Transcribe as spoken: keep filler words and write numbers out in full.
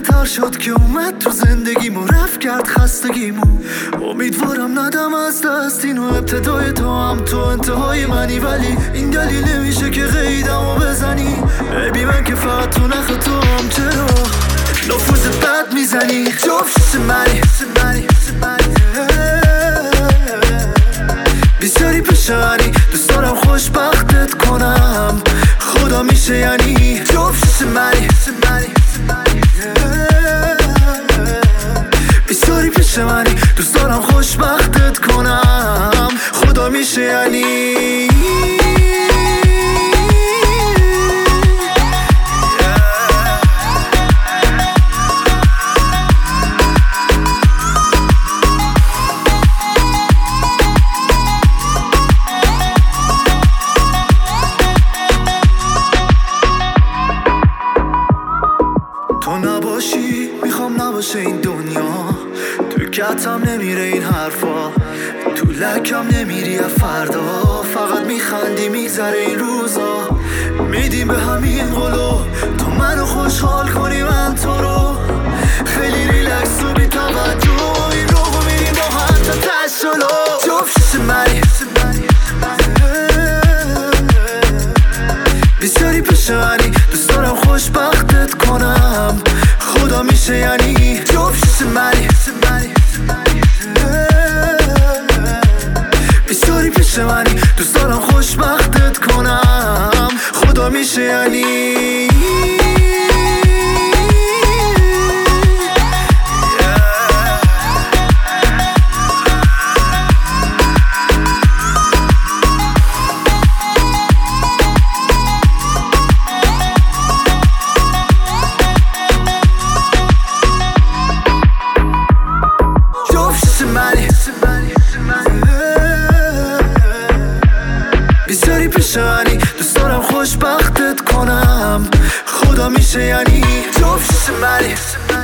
بهتر شد که اومد تو زندگیمو، رفت کرد خستگیمو. امیدوارم ندم از دست اینو، ابتدای تو هم تو انتهای منی، ولی این دلیل نمیشه که قیدمو بزنی. ببی من که فقط تو نخ تو هم، چرا نفوذ بد میزنی؟ جفت منی بیساری پشانی، دوست دارم خوشبختت کنم، خدا میشه یعنی جفت منی بیساری پیش منی، دوست دارم خوشبختت کنم، خدا میشه یعنی. تو نباشی میخوام نباشه این دنیا، تو کتم نمیره این حرفا، تو لکم نمیری از فردا، فقط میخندی میگذره این روزا. میدیم به همین قلو تو منو خوشحال کنی، من تو رو خیلی ریلکس و بی توجه، این رو میریم با هم تا تش جلو. جفت منی بیساری پیش منی، دوست دارم خوشبختت کنم، خدا میشه یعنی جفت منی بیساری پیش منی، دوست دارم خوشبختت کنم، خدا میشه یعنی. بیساری پیش منی، دوست دارم خوشبختت کنم، خدا میشه یعنی جفت منی